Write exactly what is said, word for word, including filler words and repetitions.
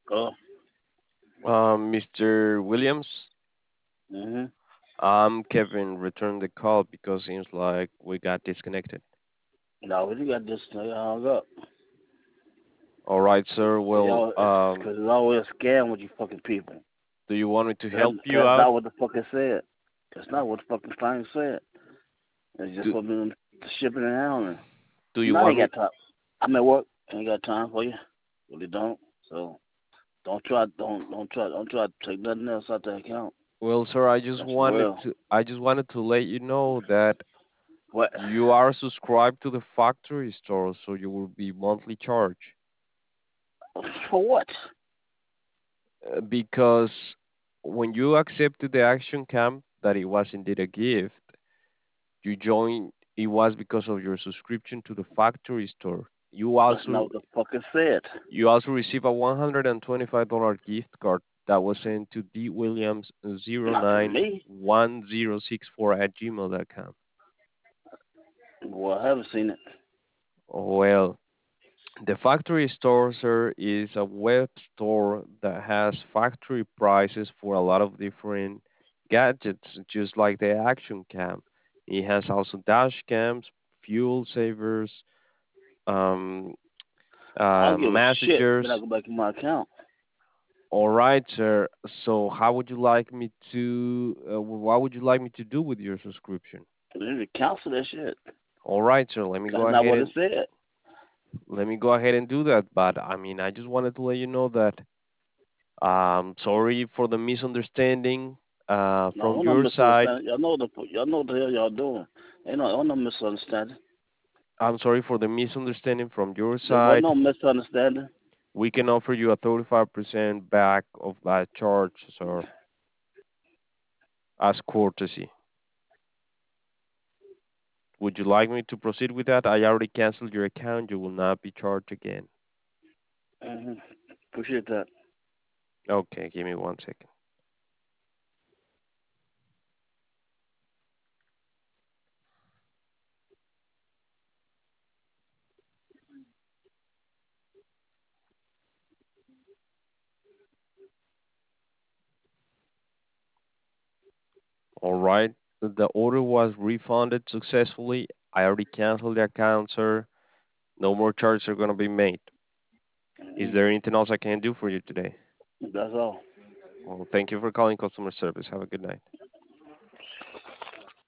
Oh. Um, Mister Williams, Mhm. I'm Kevin. Return the call because seems like we got disconnected. No, we got this thing hung up. All right, sir. Well, Y'all, it's um, because it's always a scam with you fucking people. do you want me to That, help you that's out? not what the fuck it said. That's not what the fucking thing said. It's just Do for them shipping and handling. Do you No, I want ain't me? got time. I'm at work. I ain't got time for you. Really don't. So don't try. Don't don't try. Don't try to take nothing else out the account. Well, sir, I just That's for wanted real. to. I just wanted to let you know that What? you are subscribed to the factory store, so you will be monthly charge. For what? Uh, because when you accepted the action camp, that it was indeed a gift, you joined. It was because of your subscription to the factory store. You That's not also what the fuck it said. you also receive a one hundred twenty-five dollar gift card that was sent to d williams zero Not to nine me. one zero six four at gmail dot com. Well, I haven't seen it. Well, the factory store, sir, is a web store that has factory prices for a lot of different gadgets, just like the Action Cam. It has also dash cams, fuel savers, um, I uh, don't give a shit. Then I messengers. go back in my account. All right, sir. So, how would you like me to? Uh, what would you like me to do with your subscription? Then they cancel that shit. All right, sir. Let me go That's not ahead what it and said. let me go ahead and do that. But I mean, I just wanted to let you know that Um, sorry for the misunderstanding uh, No, from no your side. misunderstanding. Y'all know the y'all know what the hell y'all doing. Ain't no, ain't no misunderstanding. I'm sorry for the misunderstanding from your There wasn't side. no misunderstanding. We can offer you a thirty-five percent back of that charge, sir, as courtesy. Would you like me to proceed with that? I already canceled your account. You will not be charged again. hmm Appreciate that. Okay, give me one second. All right. The order was refunded successfully. I already canceled the account, sir. No more charges are going to be made. Is hmm there anything else I can do for you today? That's all. Well, thank you for calling customer service. Have a good night.